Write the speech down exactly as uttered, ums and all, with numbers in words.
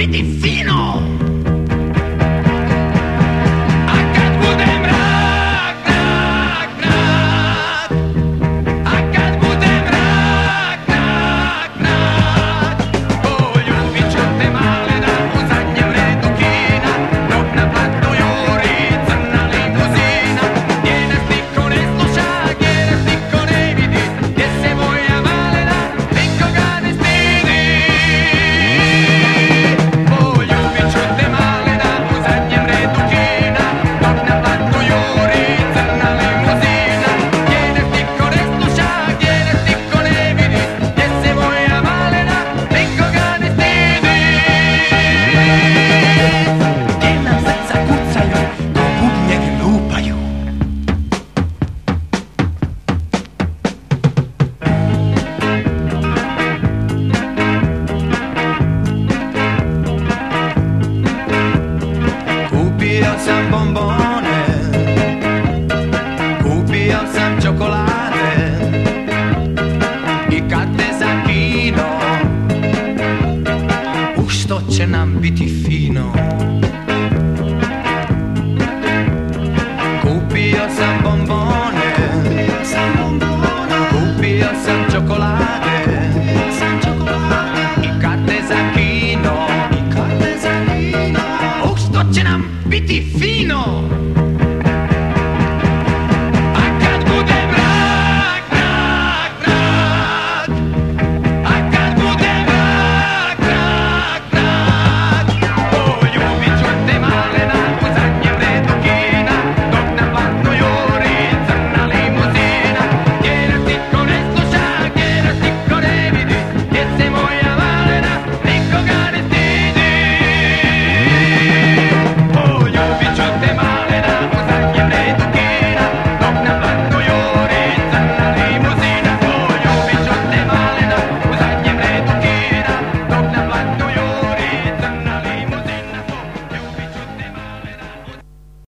biti fino. Kupio sam bombone, kupio sam čokolade i karte za kino, u što će nam biti fino. Kupio sam bombone, kupio sam čokolade i karte za kino, u što će nam biti fino.